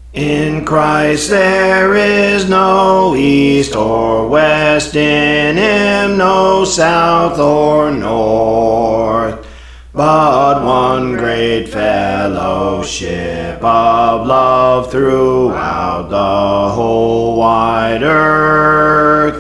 In Christ there is no east or west, in him no south or north, but one great fellowship of love throughout the whole wide earth.